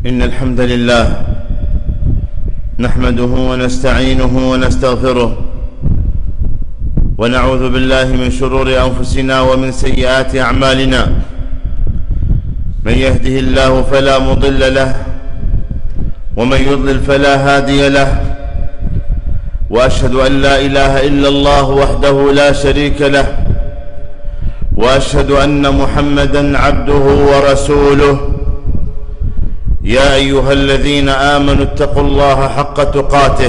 إن الحمد لله نحمده ونستعينه ونستغفره ونعوذ بالله من شرور أنفسنا ومن سيئات أعمالنا. من يهده الله فلا مضل له ومن يضلل فلا هادي له، وأشهد أن لا إله إلا الله وحده لا شريك له، وأشهد أن محمدًا عبده ورسوله. يا أيها الذين آمنوا اتقوا الله حق تقاته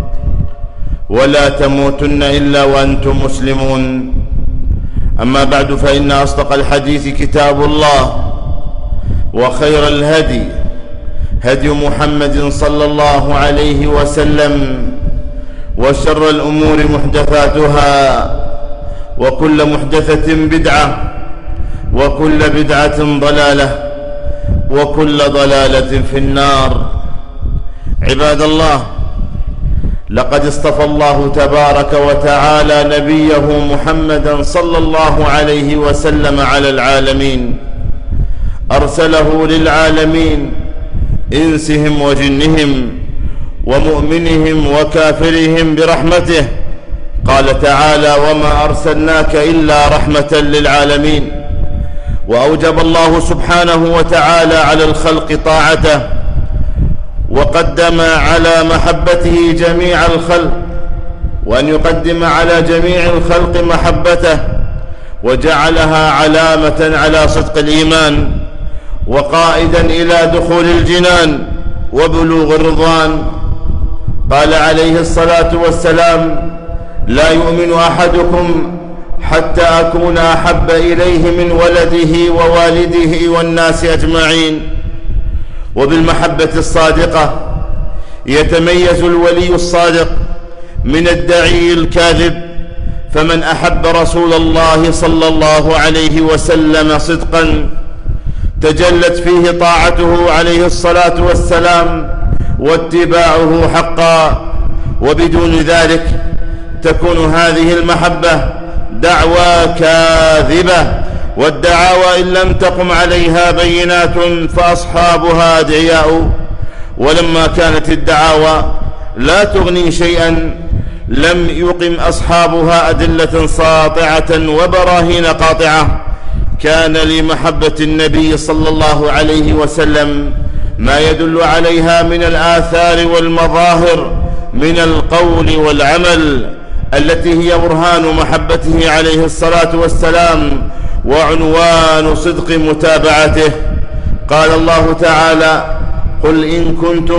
ولا تموتن إلا وأنتم مسلمون. أما بعد، فإن أصدق الحديث كتاب الله، وخير الهدي هدي محمد صلى الله عليه وسلم، وشر الأمور محدثاتها، وكل محدثة بدعة، وكل بدعة ضلالة، وكل ضلالة في النار. عباد الله، لقد اصطفى الله تبارك وتعالى نبيه محمدا صلى الله عليه وسلم على العالمين، أرسله للعالمين، إنسهم وجنهم، ومؤمنهم وكافرهم برحمته. قال تعالى: وما أرسلناك إلا رحمة للعالمين. وأوجب الله سبحانه وتعالى على الخلق طاعته، وقدم على محبته جميع الخلق، وأن يقدم على جميع الخلق محبته، وجعلها علامة على صدق الإيمان، وقائدا إلى دخول الجنان وبلوغ الرضوان. قال عليه الصلاة والسلام: لا يؤمن أحدكم حتى أكون أحب إليه من ولده ووالده والناس أجمعين. وبالمحبة الصادقة يتميز الولي الصادق من الداعي الكاذب. فمن أحب رسول الله صلى الله عليه وسلم صدقا تجلت فيه طاعته عليه الصلاة والسلام واتباعه حقا، وبدون ذلك تكون هذه المحبة دعوى كاذبة، والدعاوى إن لم تقم عليها بينات فأصحابها أدعياء. ولما كانت الدعاوى لا تغني شيئا لم يقم أصحابها أدلة ساطعة وبراهين قاطعة. كان لمحبة النبي صلى الله عليه وسلم ما يدل عليها من الآثار والمظاهر من القول والعمل، التي هي برهان محبته عليه الصلاة والسلام وعنوان صدق متابعته. قال الله تعالى: قل إن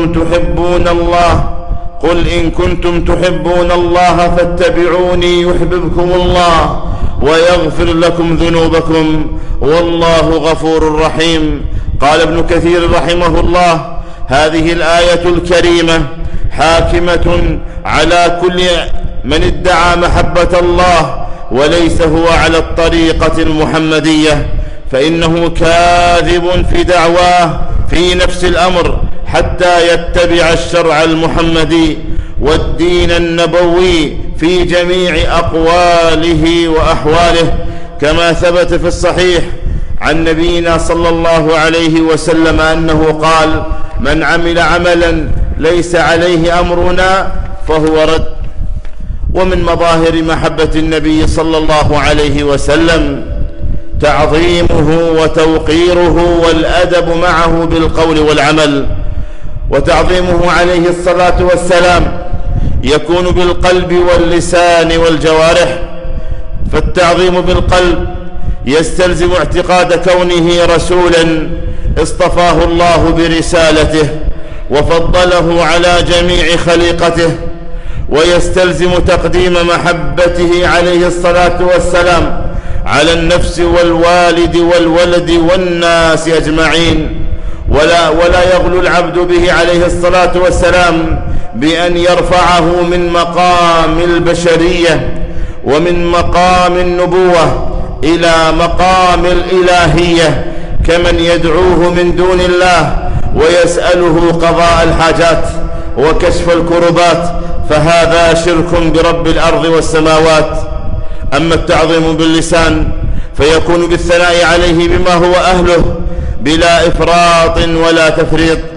كنتم تحبون الله فاتبعوني يحببكم الله ويغفر لكم ذنوبكم والله غفور رحيم. قال ابن كثير رحمه الله: هذه الآية الكريمة حاكمة على كل من ادعى محبة الله وليس هو على الطريقة المحمدية، فإنه كاذب في دعواه في نفس الأمر حتى يتبع الشرع المحمدي والدين النبوي في جميع أقواله وأحواله، كما ثبت في الصحيح عن نبينا صلى الله عليه وسلم أنه قال: من عمل عملا ليس عليه أمرنا فهو رد. ومن مظاهر محبة النبي صلى الله عليه وسلم تعظيمه وتوقيره والأدب معه بالقول والعمل. وتعظيمه عليه الصلاة والسلام يكون بالقلب واللسان والجوارح. فالتعظيم بالقلب يستلزم اعتقاد كونه رسولا اصطفاه الله برسالته وفضله على جميع خليقته، ويستلزم تقديم محبته عليه الصلاة والسلام على النفس والوالد والولد والناس أجمعين. ولا يغلو العبد به عليه الصلاة والسلام بأن يرفعه من مقام البشرية ومن مقام النبوة إلى مقام الإلهية، كمن يدعوه من دون الله ويسأله قضاء الحاجات وكشف الكربات، فهذا شرك برب الأرض والسماوات. أما التعظيم باللسان فيكون بالثناء عليه بما هو أهله بلا إفراط ولا تفريط،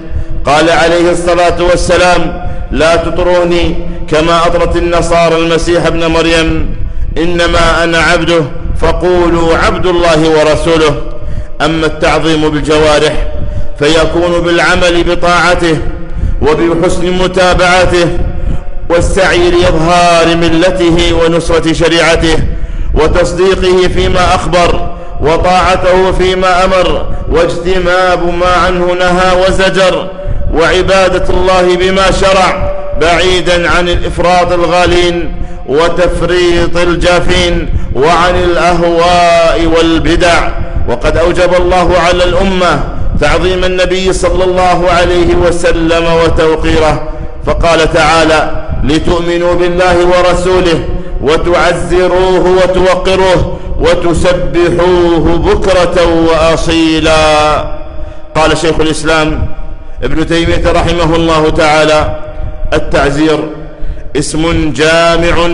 قال عليه الصلاة والسلام: لا تطروني كما أطرت النصارى المسيح ابن مريم، إنما أنا عبده فقولوا عبد الله ورسوله. أما التعظيم بالجوارح فيكون بالعمل بطاعته وبحسن متابعته والسعي لإظهار ملته ونصرة شريعته وتصديقه فيما أخبر وطاعته فيما أمر واجتناب ما عنه نهى وزجر وعبادة الله بما شرع بعيدا عن الإفراط الغالين وتفريط الجافين وعن الأهواء والبدع. وقد أوجب الله على الأمة تعظيم النبي صلى الله عليه وسلم وتوقيره، فقال تعالى: لتؤمنوا بالله ورسوله وتعزروه وتوقروه وتسبحوه بكرة وأصيلا. قال شيخ الإسلام ابن تيمية رحمه الله تعالى: التعزير اسم جامع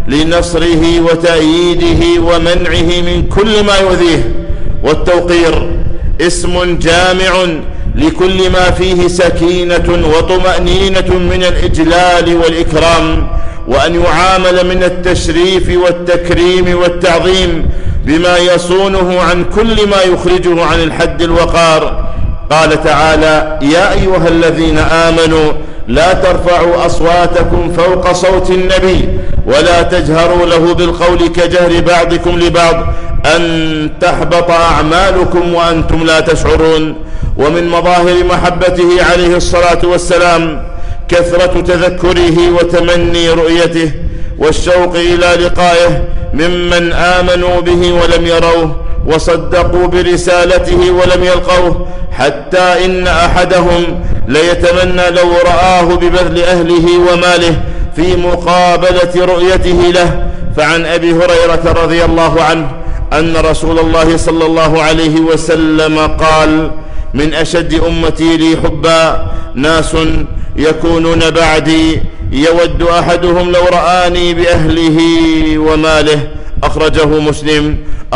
لنصره وتأييده ومنعه من كل ما يؤذيه، والتوقير اسم جامع لكل ما فيه سكينة وطمأنينة من الإجلال والإكرام، وأن يعامل من التشريف والتكريم والتعظيم بما يصونه عن كل ما يخرجه عن الحد الوقار. قال تعالى: يا أيها الذين آمنوا لا ترفعوا أصواتكم فوق صوت النبي ولا تجهروا له بالقول كجهر بعضكم لبعض أن تحبط أعمالكم وأنتم لا تشعرون. ومن مظاهر محبته عليه الصلاة والسلام كثرة تذكره وتمني رؤيته والشوق إلى لقائه ممن آمنوا به ولم يروه وصدقوا برسالته ولم يلقوه، حتى إن أحدهم ليتمنى لو رآه ببذل أهله وماله في مقابلة رؤيته له. فعن أبي هريرة رضي الله عنه أن رسول الله صلى الله عليه وسلم قال: من أشد أمتي لي حبا ناس يكونون بعدي يود أحدهم لو رآني بأهله وماله. أخرجه مسلم.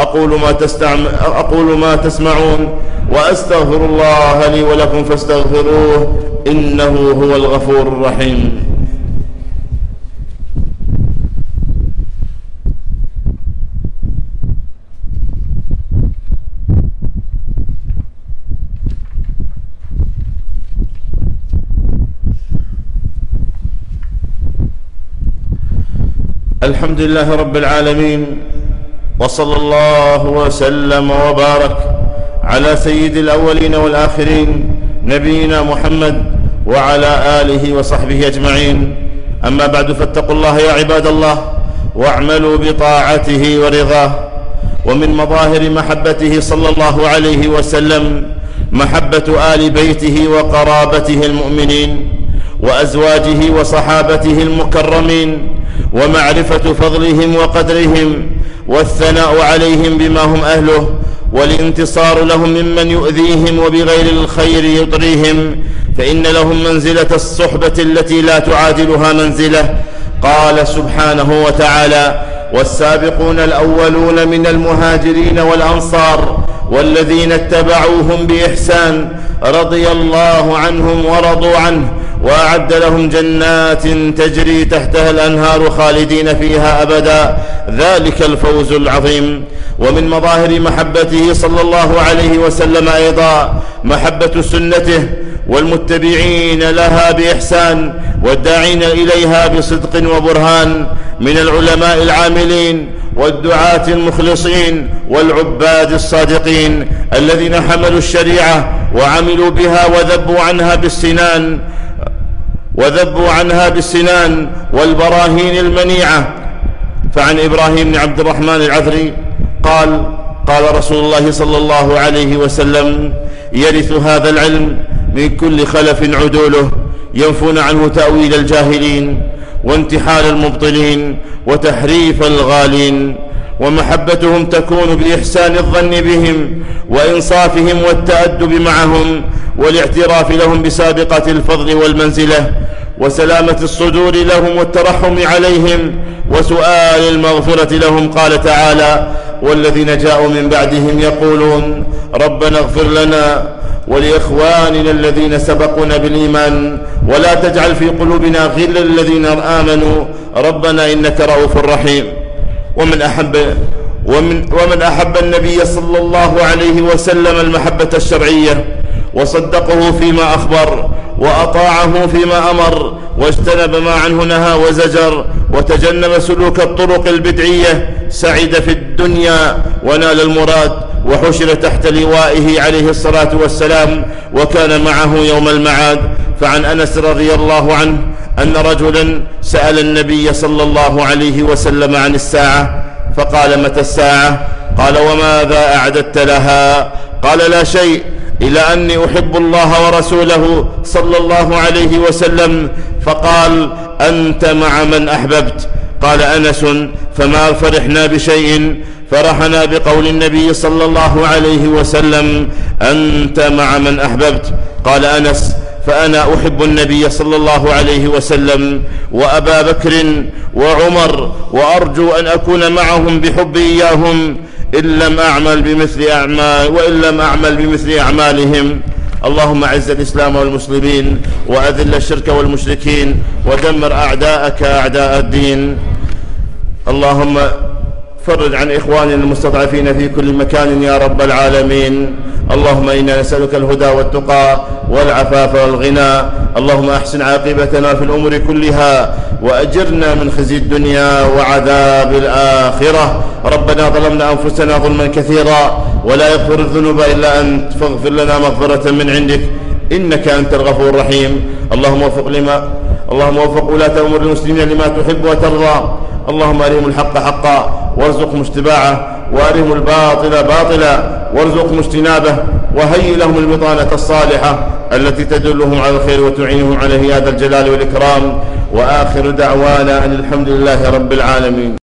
أقول ما تسمعون وأستغفر الله لي ولكم فاستغفروه إنه هو الغفور الرحيم. الحمد لله رب العالمين، وصلى الله وسلم وبارك على سيد الأولين والآخرين نبينا محمد وعلى آله وصحبه أجمعين. أما بعد، فاتقوا الله يا عباد الله واعملوا بطاعته ورضاه. ومن مظاهر محبته صلى الله عليه وسلم محبة آل بيته وقرابته المؤمنين وأزواجه وصحابته المكرمين، ومعرفة فضلهم وقدرهم والثناء عليهم بما هم أهله، والانتصار لهم ممن يؤذيهم وبغير الخير يطريهم، فإن لهم منزلة الصحبة التي لا تعادلها منزلة. قال سبحانه وتعالى: والسابقون الأولون من المهاجرين والأنصار والذين اتبعوهم بإحسان رضي الله عنهم ورضوا عنه وأعد لهم جنات تجري تحتها الأنهار خالدين فيها أبدا، ذلك الفوز العظيم. ومن مظاهر محبته صلى الله عليه وسلم أيضا محبة سنته والمتبعين لها بإحسان والداعين إليها بصدق وبرهان من العلماء العاملين والدعاة المخلصين والعباد الصادقين الذين حملوا الشريعة وعملوا بها وذبوا عنها بالسنان والبراهين المنيعة. فعن إبراهيم بن عبد الرحمن العذري قال رسول الله صلى الله عليه وسلم: يرث هذا العلم من كل خلف عدوله ينفون عنه تأويل الجاهلين وانتحال المبطلين وتحريف الغالين. ومحبتهم تكون بإحسان الظن بهم وإنصافهم والتأدب معهم والاعتراف لهم بسابقة الفضل والمنزلة وسلامة الصدور لهم والترحم عليهم وسؤال المغفرة لهم. قال تعالى: والذين جاءوا من بعدهم يقولون ربنا اغفر لنا ولإخواننا الذين سبقونا بالإيمان ولا تجعل في قلوبنا غلا للذين آمنوا ربنا إنك رؤوف رحيم. ومن أحب النبي صلى الله عليه وسلم المحبة الشرعية وصدقه فيما أخبر وأطاعه فيما أمر واجتنب ما عنه نهى وزجر وتجنب سلوك الطرق البدعية سعد في الدنيا ونال المراد وحشر تحت لوائه عليه الصلاة والسلام وكان معه يوم المعاد. فعن أنس رضي الله عنه أن رجلا سأل النبي صلى الله عليه وسلم عن الساعة فقال متى الساعة؟ قال وماذا أعددت لها؟ قال لا شيء إلى أني أحب الله ورسوله صلى الله عليه وسلم. فقال أنت مع من أحببت. قال أنس فما فرحنا بشيء فرحنا بقول النبي صلى الله عليه وسلم أنت مع من أحببت. قال أنس فأنا أحب النبي صلى الله عليه وسلم وأبا بكر وعمر وأرجو أن أكون معهم بحبي إياهم وإن لم أعمل بمثل أعمالهم. اللهم أعز الإسلام والمسلمين وأذل الشرك والمشركين ودمر أعداءك أعداء الدين. اللهم فرج عن إخواننا المستضعفين في كل مكان يا رب العالمين. اللهم إنا نسألك الهدى والتقى والعفاف والغنى. اللهم أحسن عاقبتنا في الأمور كلها وأجرنا من خزي الدنيا وعذاب الآخرة. ربنا ظلمنا أنفسنا ظلما كثيرا ولا يغفر الذنوب إلا أنت فاغفر لنا مغفرة من عندك إنك أنت الغفور الرحيم. اللهم وفق ولاة أمور المسلمين لما تحب وترضى. اللهم أرهم الحق حقا وارزقهم اتباعه وأرهم الباطل باطلا وارزقهم اجتنابه وهيئ لهم البطانة الصالحة التي تدلهم على الخير وتعينهم عليه يا ذا الجلال والإكرام. وآخر دعوانا أن الحمد لله رب العالمين.